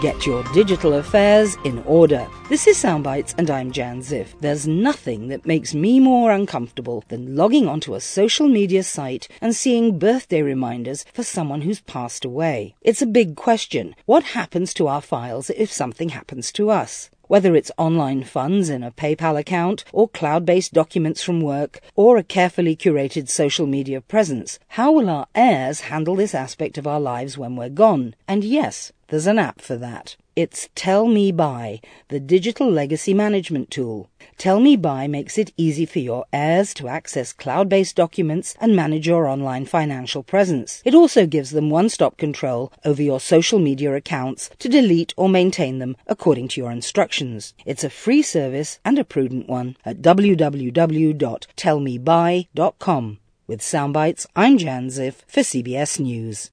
Get your digital affairs in order. This is Soundbites and I'm Jan Ziff. There's nothing that makes me more uncomfortable than logging onto a social media site and seeing birthday reminders for someone who's passed away. It's a big question. What happens to our files if something happens to us? Whether it's online funds in a PayPal account, or cloud-based documents from work, or a carefully curated social media presence, how will our heirs handle this aspect of our lives when we're gone? And yes, there's an app for that. It's Tell Me By, the digital legacy management tool. Tell Me By makes it easy for your heirs to access cloud-based documents and manage your online financial presence. It also gives them one-stop control over your social media accounts to delete or maintain them according to your instructions. It's a free service and a prudent one at www.tellmeby.com. With Soundbites, I'm Jan Ziff for CBS News.